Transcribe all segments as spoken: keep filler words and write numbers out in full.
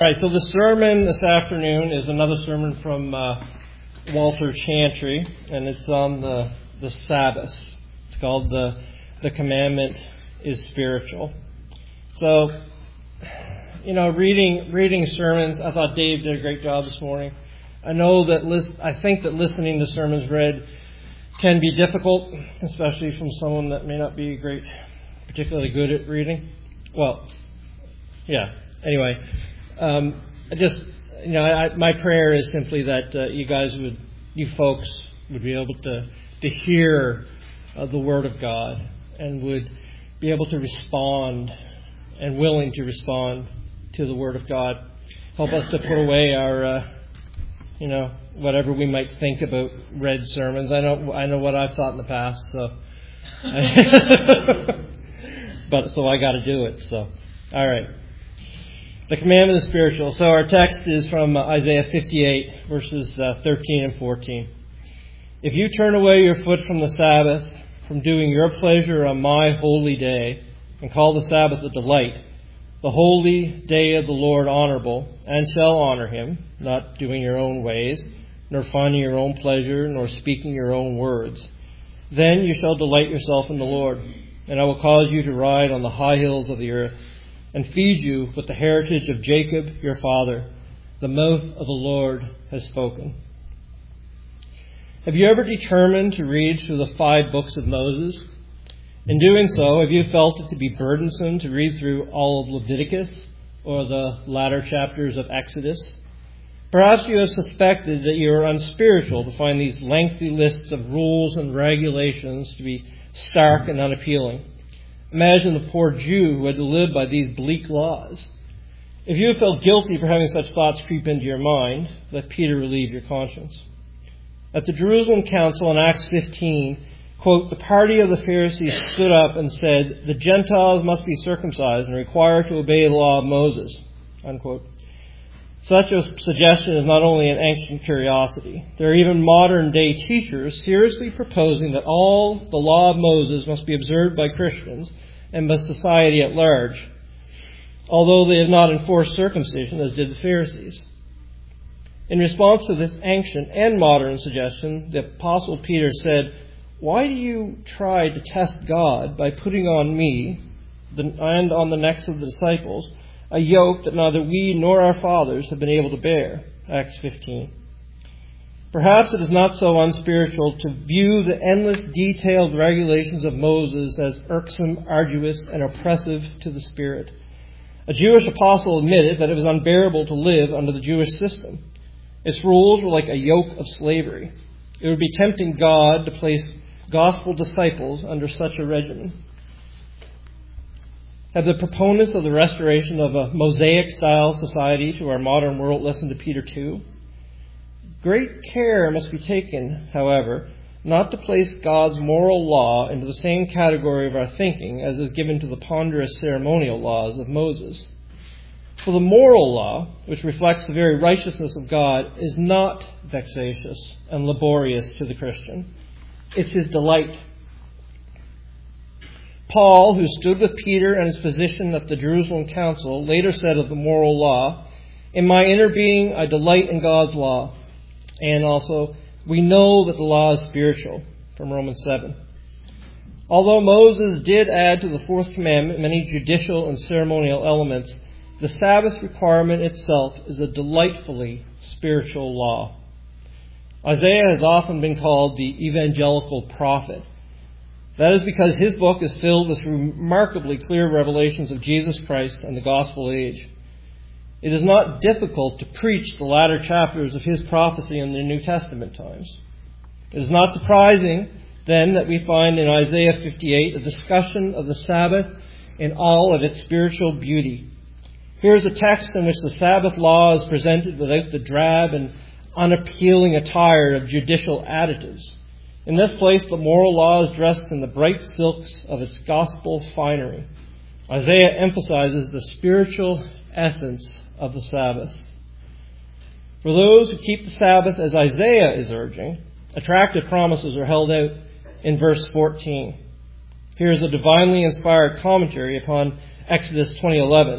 All right, so the sermon this afternoon is another sermon from uh, Walter Chantry, and it's on the the Sabbath. It's called the the commandment is spiritual. So, you know, reading reading sermons, I thought Dave did a great job this morning. I know that list, I think that listening to sermons read can be difficult, especially from someone that may not be great, particularly good at reading. Well, yeah. Anyway. Um, I just, you know, I, my prayer is simply that uh, you guys would, you folks would be able to to hear uh, the Word of God and would be able to respond and willing to respond to the Word of God. Help us to put away our, uh, you know, whatever we might think about read sermons. I know, I know what I've thought in the past, so, but so I got to do it. So, all right. The commandment is spiritual. So our text is from Isaiah fifty-eight, verses uh, thirteen and fourteen. If you turn away your foot from the Sabbath, from doing your pleasure on my holy day, and call the Sabbath a delight, the holy day of the Lord honorable, and shall honor him, not doing your own ways, nor finding your own pleasure, nor speaking your own words, then you shall delight yourself in the Lord, and I will cause you to ride on the high hills of the earth, and feed you with the heritage of Jacob your father. The mouth of the Lord has spoken. Have you ever determined to read through the five books of Moses? In doing so, have you felt it to be burdensome to read through all of Leviticus or the latter chapters of Exodus? Perhaps you have suspected that you are unspiritual to find these lengthy lists of rules and regulations to be stark and unappealing. Imagine the poor Jew who had to live by these bleak laws. If you have felt guilty for having such thoughts creep into your mind, let Peter relieve your conscience. At the Jerusalem Council in Acts fifteen, quote, the party of the Pharisees stood up and said, the Gentiles must be circumcised and required to obey the law of Moses, unquote. Such a suggestion is not only an ancient curiosity. There are even modern-day teachers seriously proposing that all the law of Moses must be observed by Christians and by society at large, although they have not enforced circumcision as did the Pharisees. In response to this ancient and modern suggestion, the Apostle Peter said, why do you try to test God by putting on me and on the necks of the disciples a yoke that neither we nor our fathers have been able to bear? Acts fifteen. Perhaps it is not so unspiritual to view the endless detailed regulations of Moses as irksome, arduous, and oppressive to the spirit. A Jewish apostle admitted that it was unbearable to live under the Jewish system. Its rules were like a yoke of slavery. It would be tempting God to place gospel disciples under such a regimen. Have the proponents of the restoration of a Mosaic-style society to our modern world listened to Peter too? Great care must be taken, however, not to place God's moral law into the same category of our thinking as is given to the ponderous ceremonial laws of Moses. For the moral law, which reflects the very righteousness of God, is not vexatious and laborious to the Christian. It's his delight. Paul, who stood with Peter and his position at the Jerusalem Council, later said of the moral law, in my inner being I delight in God's law. And also, we know that the law is spiritual, from Romans seven. Although Moses did add to the fourth commandment many judicial and ceremonial elements, the Sabbath requirement itself is a delightfully spiritual law. Isaiah has often been called the evangelical prophet. That is because his book is filled with remarkably clear revelations of Jesus Christ and the gospel age. It is not difficult to preach the latter chapters of his prophecy in the New Testament times. It is not surprising, then, that we find in Isaiah fifty-eight a discussion of the Sabbath in all of its spiritual beauty. Here is a text in which the Sabbath law is presented without the drab and unappealing attire of judicial additives. In this place, the moral law is dressed in the bright silks of its gospel finery. Isaiah emphasizes the spiritual essence of the Sabbath. For those who keep the Sabbath as Isaiah is urging, attractive promises are held out in verse fourteen. Here is a divinely inspired commentary upon Exodus twenty eleven.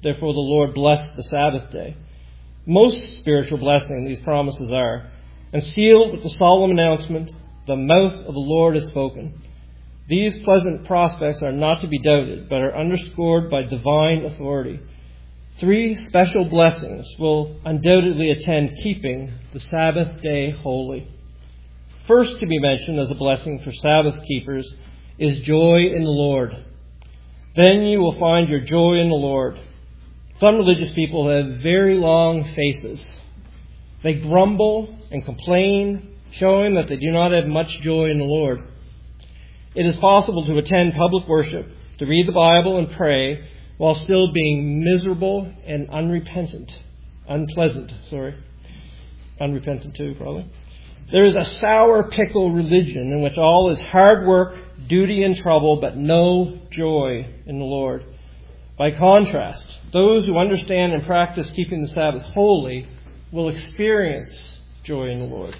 Therefore the Lord blessed the Sabbath day. Most spiritual blessing these promises are, and sealed with the solemn announcement, the mouth of the Lord has spoken. These pleasant prospects are not to be doubted, but are underscored by divine authority. Three special blessings will undoubtedly attend keeping the Sabbath day holy. First to be mentioned as a blessing for Sabbath keepers is joy in the Lord. Then you will find your joy in the Lord. Some religious people have very long faces. They grumble and complain, showing that they do not have much joy in the Lord. It is possible to attend public worship, to read the Bible and pray, while still being miserable and unrepentant. Unpleasant, sorry. Unrepentant too, probably. There is a sour pickle religion in which all is hard work, duty, and trouble, but no joy in the Lord. By contrast, those who understand and practice keeping the Sabbath holy will experience joy in the Lord.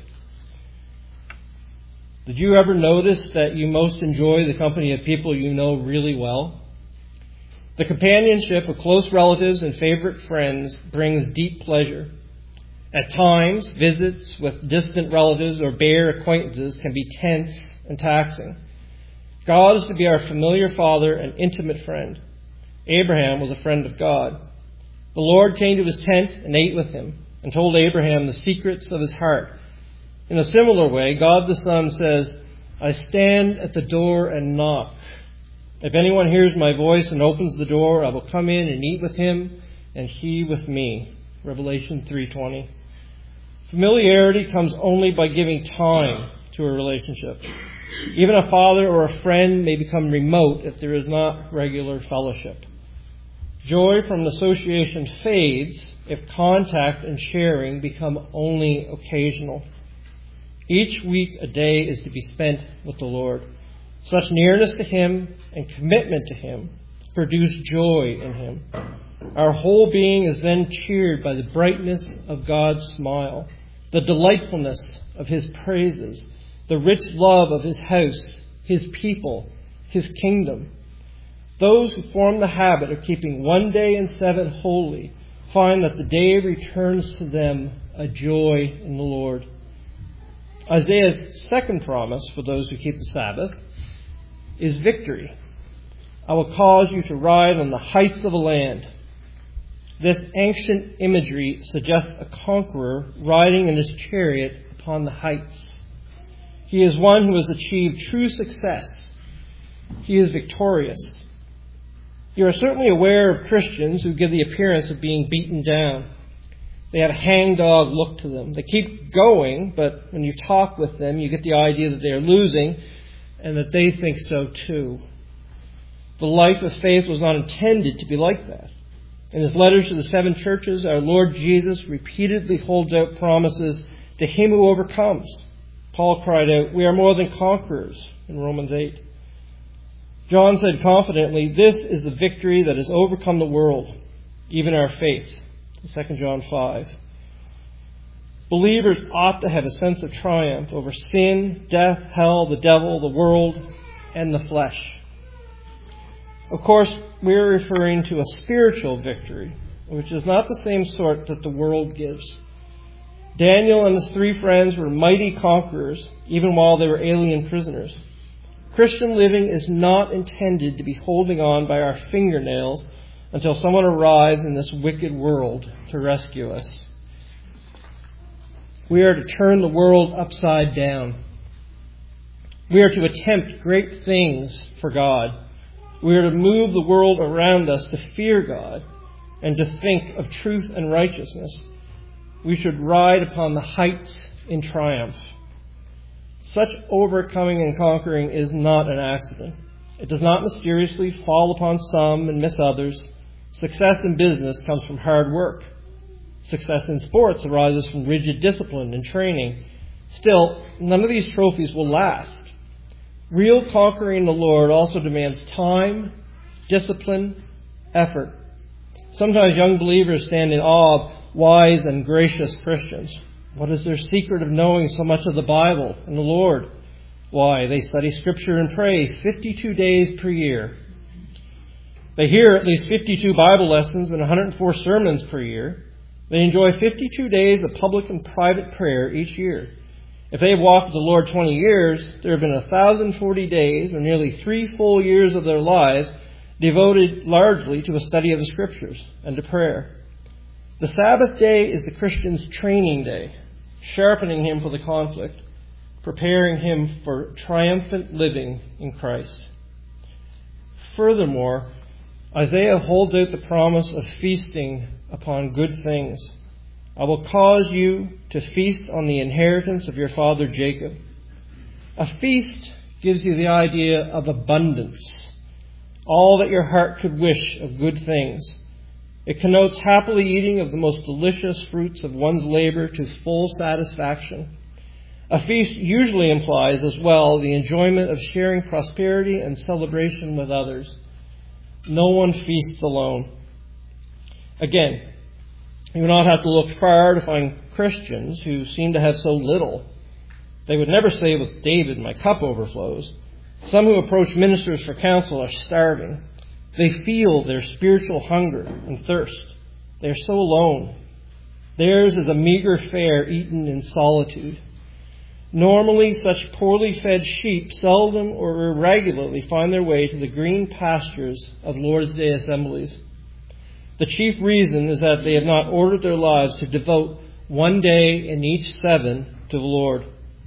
Did you ever notice that you most enjoy the company of people you know really well? The companionship of close relatives and favorite friends brings deep pleasure. At times, visits with distant relatives or bare acquaintances can be tense and taxing. God is to be our familiar Father and intimate friend. Abraham was a friend of God. The Lord came to his tent and ate with him and told Abraham the secrets of his heart. In a similar way, God the Son says, I stand at the door and knock. If anyone hears my voice and opens the door, I will come in and eat with him and he with me. Revelation three twenty. Familiarity comes only by giving time to a relationship. Even a father or a friend may become remote if there is not regular fellowship. Joy from association fades if contact and sharing become only occasional. Each week a day is to be spent with the Lord. Such nearness to Him and commitment to Him produce joy in Him. Our whole being is then cheered by the brightness of God's smile, the delightfulness of His praises, the rich love of His house, His people, His kingdom. Those who form the habit of keeping one day in seven holy find that the day returns to them a joy in the Lord. Isaiah's second promise for those who keep the Sabbath is victory. I will cause you to ride on the heights of a land. This ancient imagery suggests a conqueror riding in his chariot upon the heights. He is one who has achieved true success. He is victorious. You are certainly aware of Christians who give the appearance of being beaten down. They have a hangdog look to them. They keep going, but when you talk with them, you get the idea that they are losing and that they think so too. The life of faith was not intended to be like that. In his letters to the seven churches, our Lord Jesus repeatedly holds out promises to him who overcomes. Paul cried out, "We are more than conquerors," in Romans eight. John said confidently, "This is the victory that has overcome the world, even our faith," in Second John five. Believers ought to have a sense of triumph over sin, death, hell, the devil, the world, and the flesh. Of course, we're referring to a spiritual victory, which is not the same sort that the world gives. Daniel and his three friends were mighty conquerors, even while they were alien prisoners. Christian living is not intended to be holding on by our fingernails until someone arrives in this wicked world to rescue us. We are to turn the world upside down. We are to attempt great things for God. We are to move the world around us to fear God and to think of truth and righteousness. We should ride upon the heights in triumph. Such overcoming and conquering is not an accident. It does not mysteriously fall upon some and miss others. Success in business comes from hard work. Success in sports arises from rigid discipline and training. Still, none of these trophies will last. Real conquering in the Lord also demands time, discipline, effort. Sometimes young believers stand in awe of wise and gracious Christians. What is their secret of knowing so much of the Bible and the Lord? Why, they study Scripture and pray fifty-two days per year. They hear at least fifty-two Bible lessons and one hundred four sermons per year. They enjoy fifty-two days of public and private prayer each year. If they have walked with the Lord twenty years, there have been one thousand forty days, or nearly three full years of their lives, devoted largely to a study of the Scriptures and to prayer. The Sabbath day is the Christian's training day, sharpening him for the conflict, preparing him for triumphant living in Christ. Furthermore, Isaiah holds out the promise of feasting upon good things. I will cause you to feast on the inheritance of your father Jacob. A feast gives you the idea of abundance, all that your heart could wish of good things. It connotes happily eating of the most delicious fruits of one's labor to full satisfaction. A feast usually implies as well the enjoyment of sharing prosperity and celebration with others. No one feasts alone. Again, you would not have to look far to find Christians who seem to have so little. They would never say with David, my cup overflows. Some who approach ministers for counsel are starving. They feel their spiritual hunger and thirst. They are so alone. Theirs is a meager fare eaten in solitude. Normally, such poorly fed sheep seldom or irregularly find their way to the green pastures of Lord's Day assemblies. The chief reason is that they have not ordered their lives to devote one day in each seven to the Lord.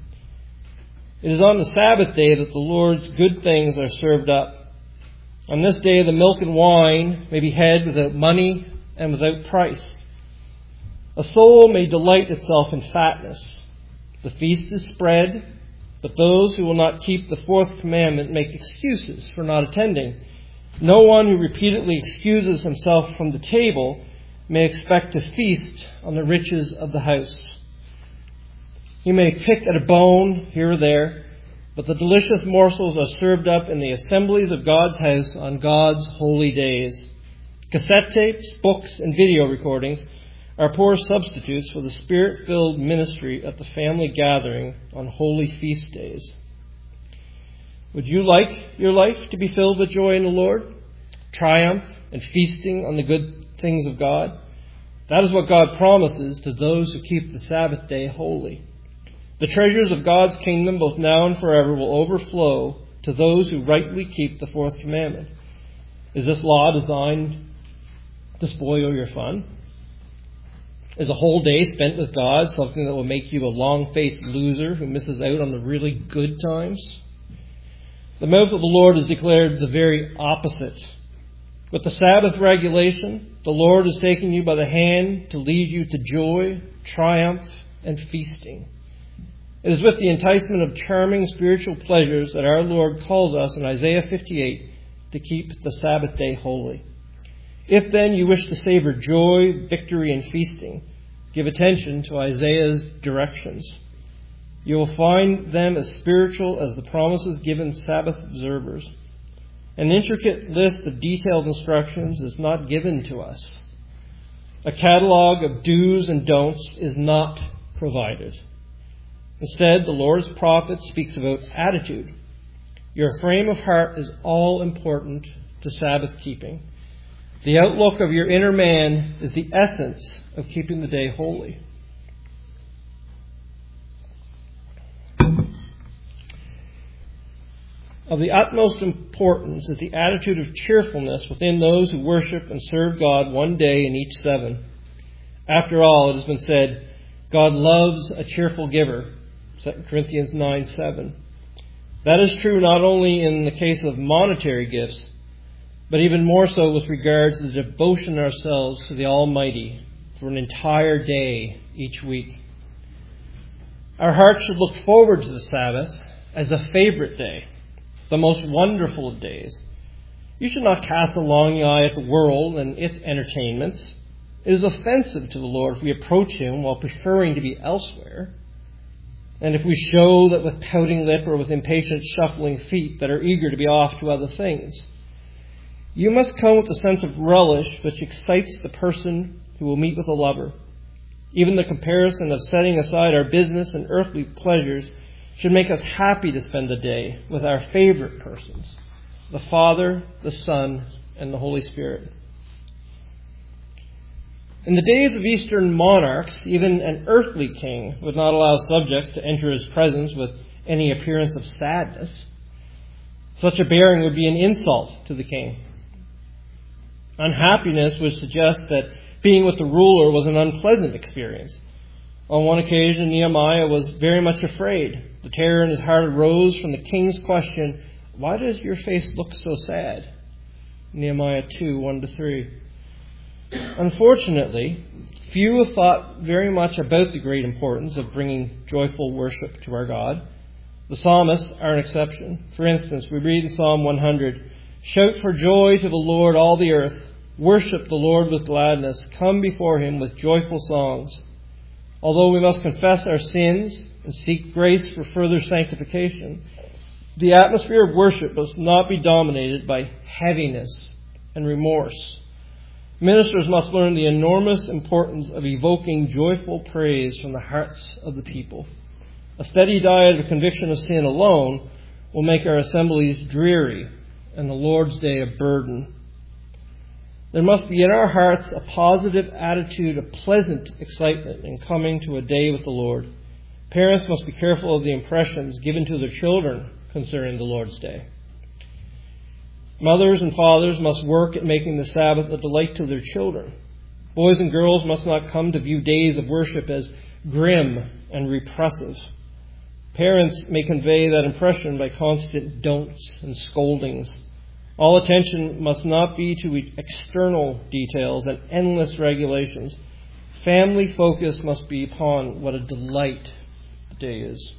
It is on the Sabbath day that the Lord's good things are served up. On this day, the milk and wine may be had without money and without price. A soul may delight itself in fatness. The feast is spread, but those who will not keep the fourth commandment make excuses for not attending. No one who repeatedly excuses himself from the table may expect to feast on the riches of the house. He may pick at a bone here or there, but the delicious morsels are served up in the assemblies of God's house on God's holy days. Cassette tapes, books, and video recordings are poor substitutes for the Spirit-filled ministry at the family gathering on holy feast days. Would you like your life to be filled with joy in the Lord, triumph, and feasting on the good things of God? That is what God promises to those who keep the Sabbath day holy. The treasures of God's kingdom, both now and forever, will overflow to those who rightly keep the fourth commandment. Is this law designed to spoil your fun? Is a whole day spent with God something that will make you a long-faced loser who misses out on the really good times? The mouth of the Lord has declared the very opposite. With the Sabbath regulation, the Lord is taking you by the hand to lead you to joy, triumph, and feasting. It is with the enticement of charming spiritual pleasures that our Lord calls us in Isaiah fifty-eight to keep the Sabbath day holy. If then you wish to savor joy, victory, and feasting, give attention to Isaiah's directions. You will find them as spiritual as the promises given Sabbath observers. An intricate list of detailed instructions is not given to us. A catalog of do's and don'ts is not provided. Instead, the Lord's prophet speaks about attitude. Your frame of heart is all important to Sabbath keeping. The outlook of your inner man is the essence of keeping the day holy. Of the utmost importance is the attitude of cheerfulness within those who worship and serve God one day in each seven. After all, it has been said, God loves a cheerful giver, Second Corinthians nine seven. That is true not only in the case of monetary gifts, but even more so with regard to the devotion ourselves to the Almighty for an entire day each week. Our hearts should look forward to the Sabbath as a favorite day, the most wonderful of days. You should not cast a longing eye at the world and its entertainments. It is offensive to the Lord if we approach Him while preferring to be elsewhere, and if we show that with pouting lip or with impatient shuffling feet that are eager to be off to other things. You must come with a sense of relish which excites the person who will meet with a lover. Even the comparison of setting aside our business and earthly pleasures should make us happy to spend the day with our favorite persons. the Father, the Son, and the Holy Spirit. In the days of Eastern monarchs, even an earthly king would not allow subjects to enter his presence with any appearance of sadness. Such a bearing would be an insult to the king. Unhappiness would suggest that being with the ruler was an unpleasant experience. On one occasion, Nehemiah was very much afraid. The terror in his heart arose from the king's question, "Why does your face look so sad?" Nehemiah two, one to three. Unfortunately, few have thought very much about the great importance of bringing joyful worship to our God. The psalmists are an exception. For instance, we read in Psalm one hundred, "Shout for joy to the Lord, all the earth. Worship the Lord with gladness. Come before him with joyful songs." Although we must confess our sins and seek grace for further sanctification, the atmosphere of worship must not be dominated by heaviness and remorse. Ministers must learn the enormous importance of evoking joyful praise from the hearts of the people. A steady diet of conviction of sin alone will make our assemblies dreary and the Lord's Day a burden. There must be in our hearts a positive attitude of pleasant excitement in coming to a day with the Lord. Parents must be careful of the impressions given to their children concerning the Lord's Day. Mothers and fathers must work at making the Sabbath a delight to their children. Boys and girls must not come to view days of worship as grim and repressive. Parents may convey that impression by constant don'ts and scoldings. All attention must not be to external details and endless regulations. Family focus must be upon what a delight the day is.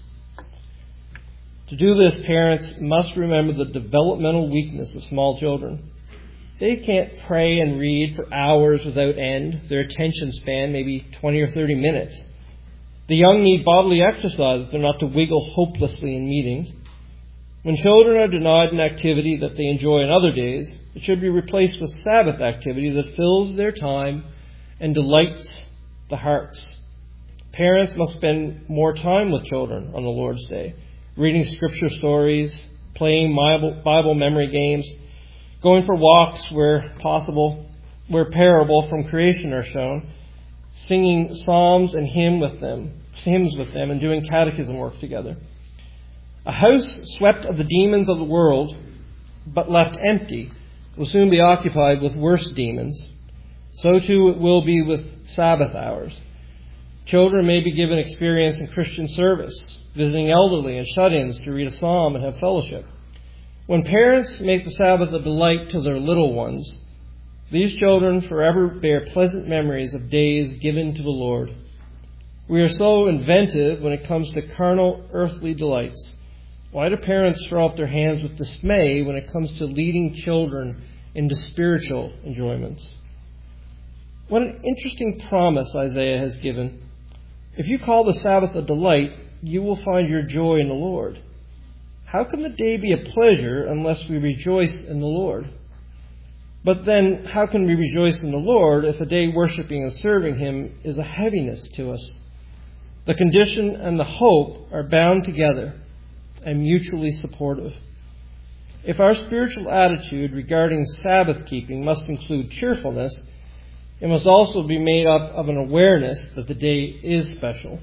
To do this, parents must remember the developmental weakness of small children. They can't pray and read for hours without end. Their attention span may be twenty or thirty minutes. The young need bodily exercise if they're not to wiggle hopelessly in meetings. When children are denied an activity that they enjoy on other days, it should be replaced with Sabbath activity that fills their time and delights the hearts. Parents must spend more time with children on the Lord's Day, reading scripture stories, playing Bible memory games, going for walks where possible, where parable from creation are shown, singing psalms and hymn with them, hymns with them, and doing catechism work together. A house swept of the demons of the world, but left empty, will soon be occupied with worse demons. So too it will be with Sabbath hours. Children may be given experience in Christian service, visiting elderly and shut-ins to read a psalm and have fellowship. When parents make the Sabbath a delight to their little ones, these children forever bear pleasant memories of days given to the Lord. We are so inventive when it comes to carnal, earthly delights. Why do parents throw up their hands with dismay when it comes to leading children into spiritual enjoyments? What an interesting promise Isaiah has given. If you call the Sabbath a delight, you will find your joy in the Lord. How can the day be a pleasure unless we rejoice in the Lord? But then, how can we rejoice in the Lord if a day worshiping and serving Him is a heaviness to us? The condition and the hope are bound together and mutually supportive. If our spiritual attitude regarding Sabbath keeping must include cheerfulness, it must also be made up of an awareness that the day is special.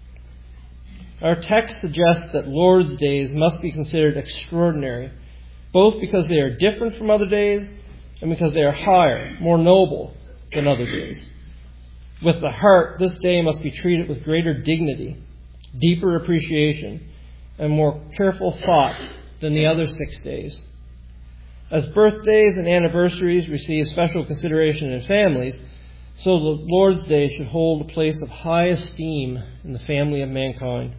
Our text suggests that Lord's days must be considered extraordinary, both because they are different from other days and because they are higher, more noble than other days. With the heart, this day must be treated with greater dignity, deeper appreciation, and more careful thought than the other six days. As birthdays and anniversaries receive special consideration in families, so the Lord's Day should hold a place of high esteem in the family of mankind.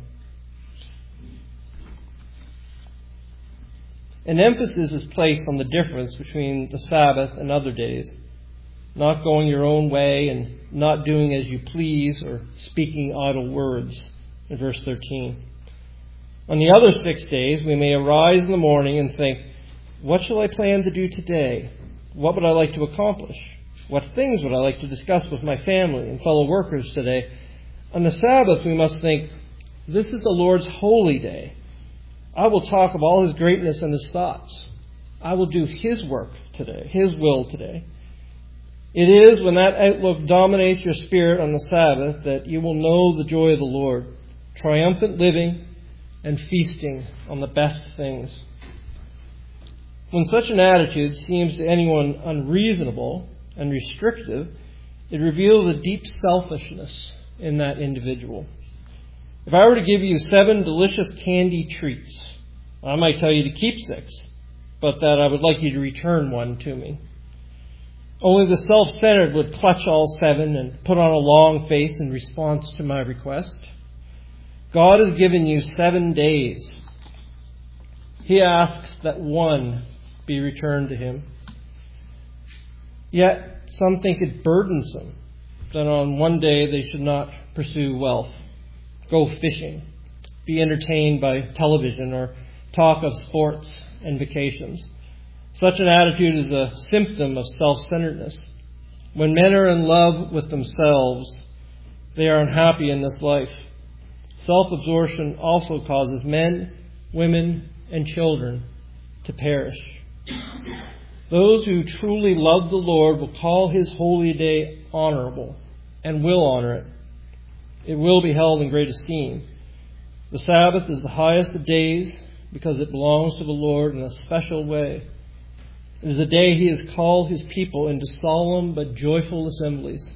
An emphasis is placed on the difference between the Sabbath and other days, not going your own way and not doing as you please or speaking idle words, in verse thirteen. On the other six days, we may arise in the morning and think, what shall I plan to do today? What would I like to accomplish? What things would I like to discuss with my family and fellow workers today? On the Sabbath, we must think, this is the Lord's holy day. I will talk of all His greatness and His thoughts. I will do His work today, His will today. It is when that outlook dominates your spirit on the Sabbath that you will know the joy of the Lord, triumphant living and feasting on the best things. When such an attitude seems to anyone unreasonable and restrictive, it reveals a deep selfishness in that individual. If I were to give you seven delicious candy treats, I might tell you to keep six, but that I would like you to return one to me. Only the self-centered would clutch all seven and put on a long face in response to my request. God has given you seven days. He asks that one be returned to Him. Yet some think it burdensome that on one day they should not pursue wealth, go fishing, be entertained by television, or talk of sports and vacations. Such an attitude is a symptom of self-centeredness. When men are in love with themselves, they are unhappy in this life. Self-absorption also causes men, women, and children to perish. Those who truly love the Lord will call His holy day honorable and will honor it. It will be held in great esteem. The Sabbath is the highest of days because it belongs to the Lord in a special way. It is the day He has called His people into solemn but joyful assemblies.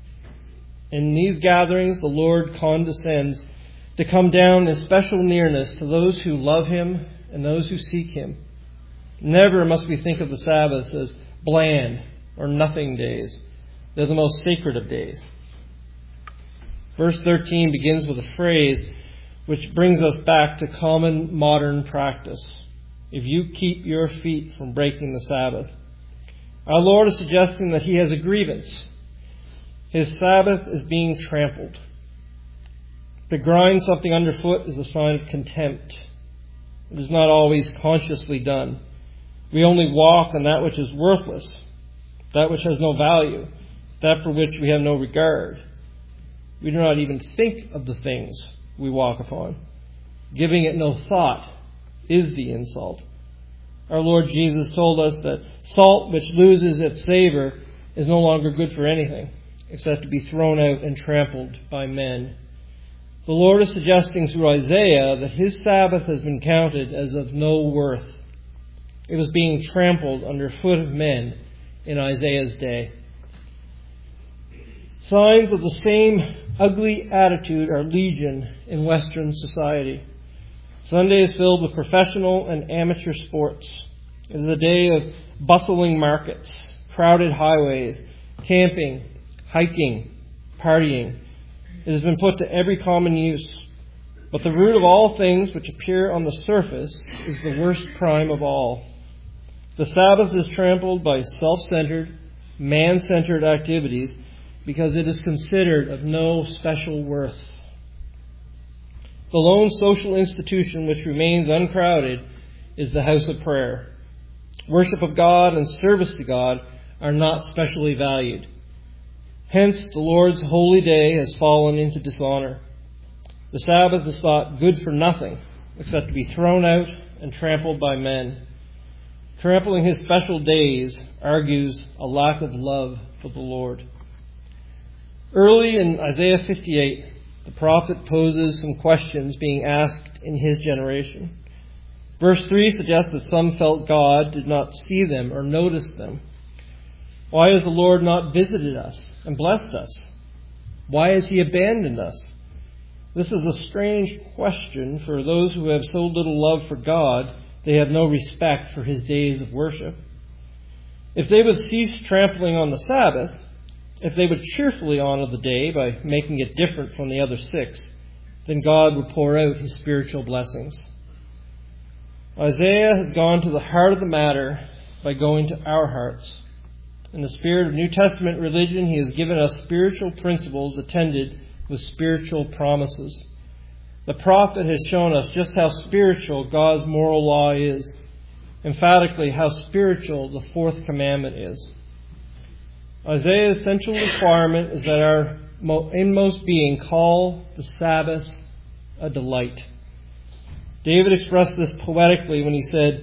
In these gatherings, the Lord condescends to come down in special nearness to those who love Him and those who seek Him. Never must we think of the Sabbaths as bland or nothing days. They're the most sacred of days. Verse thirteen begins with a phrase which brings us back to common modern practice. If you keep your feet from breaking the Sabbath. Our Lord is suggesting that He has a grievance. His Sabbath is being trampled. To grind something underfoot is a sign of contempt. It is not always consciously done. We only walk on that which is worthless, that which has no value, that for which we have no regard. We do not even think of the things we walk upon. Giving it no thought is the insult. Our Lord Jesus told us that salt which loses its savor is no longer good for anything except to be thrown out and trampled by men. The Lord is suggesting through Isaiah that His Sabbath has been counted as of no worth. It was being trampled underfoot of men in Isaiah's day. Signs of the same ugly attitude are legion in Western society. Sunday is filled with professional and amateur sports. It is a day of bustling markets, crowded highways, camping, hiking, partying. It has been put to every common use. But the root of all things which appear on the surface is the worst crime of all. The Sabbath is trampled by self-centered, man-centered activities because it is considered of no special worth. The lone social institution which remains uncrowded is the house of prayer. Worship of God and service to God are not specially valued. Hence, the Lord's holy day has fallen into dishonor. The Sabbath is thought good for nothing except to be thrown out and trampled by men. Trampling His special days argues a lack of love for the Lord. Early in Isaiah fifty-eight, the prophet poses some questions being asked in his generation. Verse three suggests that some felt God did not see them or notice them. Why has the Lord not visited us and blessed us? Why has He abandoned us? This is a strange question for those who have so little love for God, they have no respect for His days of worship. If they would cease trampling on the Sabbath, if they would cheerfully honor the day by making it different from the other six, then God would pour out His spiritual blessings. Isaiah has gone to the heart of the matter by going to our hearts. In the spirit of New Testament religion, He has given us spiritual principles attended with spiritual promises. The prophet has shown us just how spiritual God's moral law is. Emphatically, how spiritual the fourth commandment is. Isaiah's central requirement is that our inmost being call the Sabbath a delight. David expressed this poetically when he said,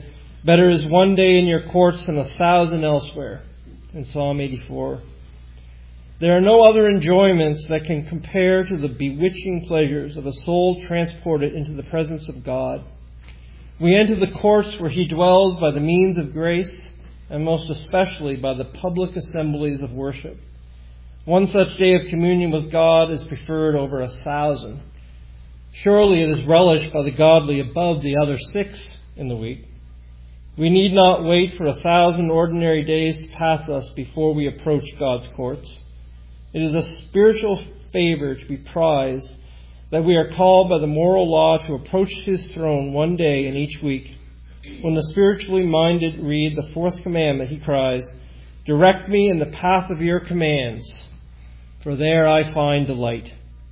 Better is one day in your courts than a thousand elsewhere, in Psalm eighty-four. There are no other enjoyments that can compare to the bewitching pleasures of a soul transported into the presence of God. We enter the courts where He dwells by the means of grace, and most especially by the public assemblies of worship. One such day of communion with God is preferred over a thousand. Surely it is relished by the godly above the other six in the week. We need not wait for a thousand ordinary days to pass us before we approach God's courts. It is a spiritual favor to be prized that we are called by the moral law to approach His throne one day in each week. When the spiritually minded read the fourth commandment, he cries, "Direct me in the path of your commands, for there I find delight."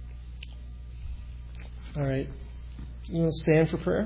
All right. You want to stand for prayer?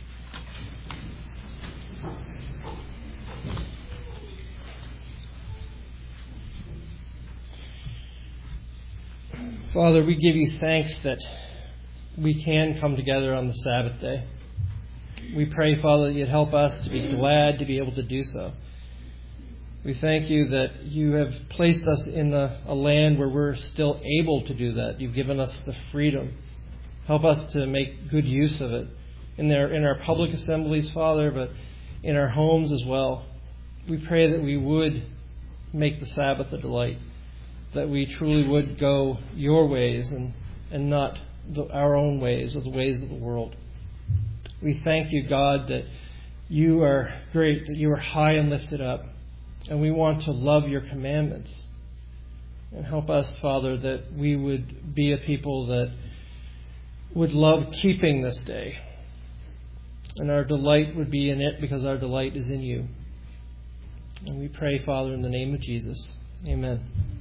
Father, we give you thanks that we can come together on the Sabbath day. We pray, Father, that you'd help us to be glad to be able to do so. We thank you that you have placed us in a, a land where we're still able to do that. You've given us the freedom. Help us to make good use of it in their, in our public assemblies, Father, but in our homes as well. We pray that we would make the Sabbath a delight, that we truly would go your ways and, and not the, our own ways or the ways of the world. We thank you, God, that you are great, that you are high and lifted up, and we want to love your commandments. And help us, Father, that we would be a people that would love keeping this day. And our delight would be in it because our delight is in you. And we pray, Father, in the name of Jesus. Amen.